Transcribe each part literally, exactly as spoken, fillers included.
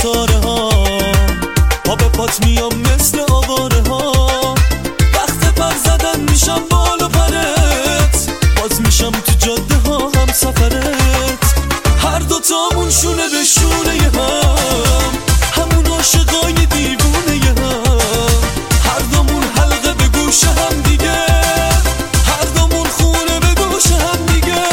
ستاره ها، پا به پات میام مثل آواره ها. وقت پر زدن میشم بال و پرت، باز میشم تو جاده ها هم سفرت. هر دوتامون شونه به شونه هم، همون عاشقای دیوونه هم. هر دومون حلقه به گوش هم دیگه، هر دومون خونه به گوش هم دیگه.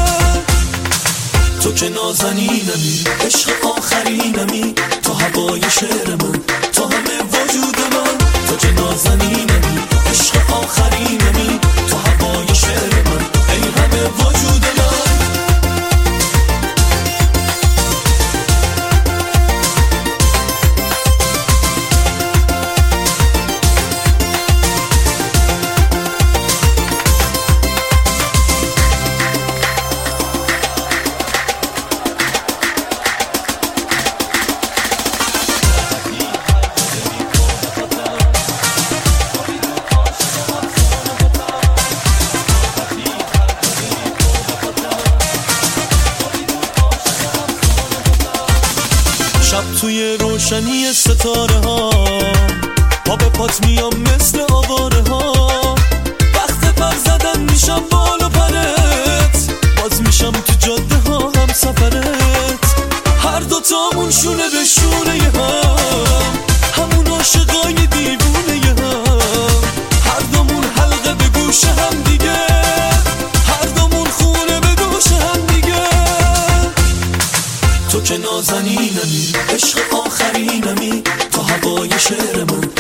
تو که نازنینمی، عشق آخرینمی، تو هوای شعر من، تو همه وجود من. تو که نازنینمی، عشق آخرینمی، تو هوای شعر من، ای همه وجود من. شب توی روشنی ستاره ها، پا به پات میام مثل آواره ها. وقت پر زدن میشم بال و پرت، باز میشم تو جاده ها هم سفرت. هر دوتامون شونه به شونه هم، همون عاشقای دیوونه هم. هر دومون حلقه به گوش هم دیگه، هر دومون خونه به گوش هم دیگه. تو که نازنینمی، عشق آخرینمی، تو هوای شعر من،